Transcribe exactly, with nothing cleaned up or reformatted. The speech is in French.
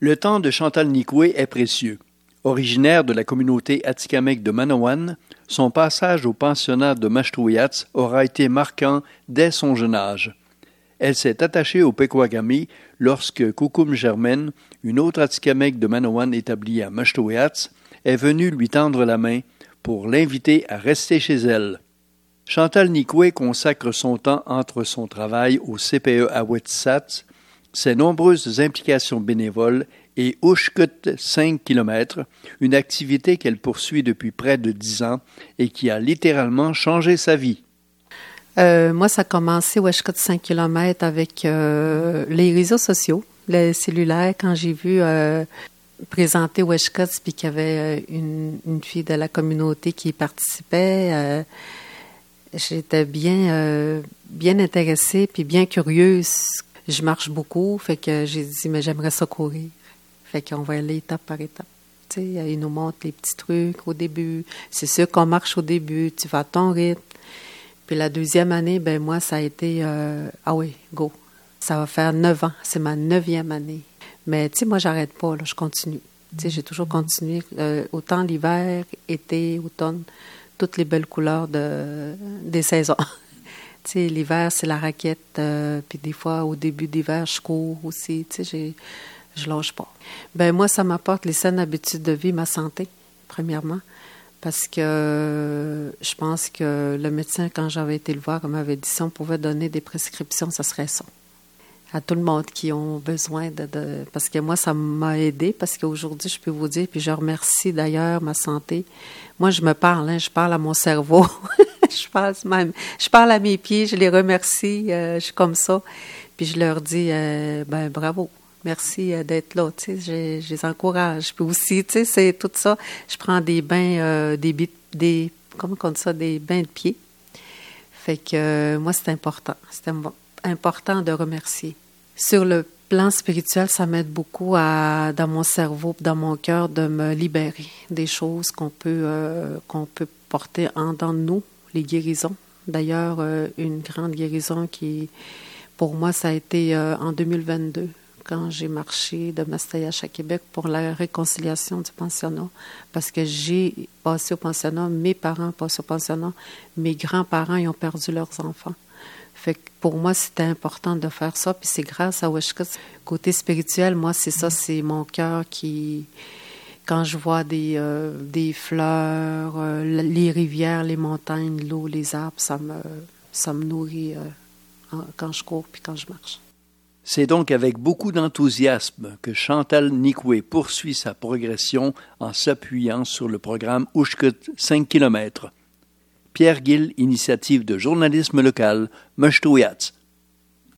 Le temps de Chantal Nicoué est précieux. Originaire de la communauté atikamekw de Manawan, son passage au pensionnat de Mashtouiats aura été marquant dès son jeune âge. Elle s'est attachée au Pequawagami lorsque Koukoum Germaine, une autre atikamekw de Manawan établie à Mashtouiats, est venue lui tendre la main pour l'inviter à rester chez elle. Chantal Nicoué consacre son temps entre son travail au C P E à Wetsats, ses nombreuses implications bénévoles et Ushkut cinq kilomètres, une activité qu'elle poursuit depuis près de dix ans et qui a littéralement changé sa vie. Euh, moi, ça a commencé au Ushkut cinq kilomètres avec euh, les réseaux sociaux, les cellulaires, quand j'ai vu euh, présenter Ushkut puis qu'il y avait une, une fille de la communauté qui participait. Euh, j'étais bien, euh, bien intéressée puis bien curieuse. Je marche beaucoup, fait que j'ai dit, mais j'aimerais ça courir. Fait qu'on va aller étape par étape. Tu sais, ils nous montrent les petits trucs au début. C'est sûr qu'on marche au début, tu vas à ton rythme. Puis la deuxième année, ben moi, ça a été, euh, ah oui, go. Ça va faire neuf ans, c'est ma neuvième année. Mais tu sais, moi, j'arrête pas, là, je continue. Tu sais, j'ai toujours continué. Euh, autant l'hiver, été, automne, toutes les belles couleurs de, des saisons. Tu sais, l'hiver, c'est la raquette. Euh, puis des fois, au début d'hiver, je cours aussi. Tu sais, j'ai, je lâche pas. Ben moi, ça m'apporte les saines habitudes de vie, ma santé, premièrement. Parce que euh, je pense que le médecin, quand j'avais été le voir, m'avait dit si on pouvait donner des prescriptions, ça serait ça. À tout le monde qui ont besoin de, de... Parce que moi, ça m'a aidé. Parce qu'aujourd'hui, je peux vous dire, puis je remercie d'ailleurs ma santé. Moi, je me parle, hein, je parle à mon cerveau. Je parle même, je parle à mes pieds, je les remercie, euh, je suis comme ça, puis je leur dis, euh, ben bravo, merci euh, d'être là, tu sais, je, je les encourage. Puis aussi, tu sais, c'est tout ça. Je prends des bains, euh, des, des, comment on dit ça, des bains de pieds. Fait que euh, moi, c'est important, c'est important de remercier. Sur le plan spirituel, ça m'aide beaucoup à, dans mon cerveau, dans mon cœur, de me libérer des choses qu'on peut, euh, qu'on peut porter en dedans de nous. Les guérisons. D'ailleurs, euh, une grande guérison qui, pour moi, ça a été euh, en deux mille vingt-deux, quand j'ai marché de Mastayache à Québec pour la réconciliation du pensionnat. Parce que j'ai passé au pensionnat, mes parents passé au pensionnat, mes grands-parents ils ont perdu leurs enfants. Fait que pour moi, c'était important de faire ça. Puis c'est grâce à Ushkut. Côté spirituel, moi, c'est ça, c'est mon cœur qui... Quand je vois des, euh, des fleurs, euh, les rivières, les montagnes, l'eau, les arbres, ça me, ça me nourrit euh, quand je cours puis quand je marche. C'est donc avec beaucoup d'enthousiasme que Chantal Nicoué poursuit sa progression en s'appuyant sur le programme Ushkut cinq kilomètres. Pierre Gill, initiative de journalisme local, Mashtouiats.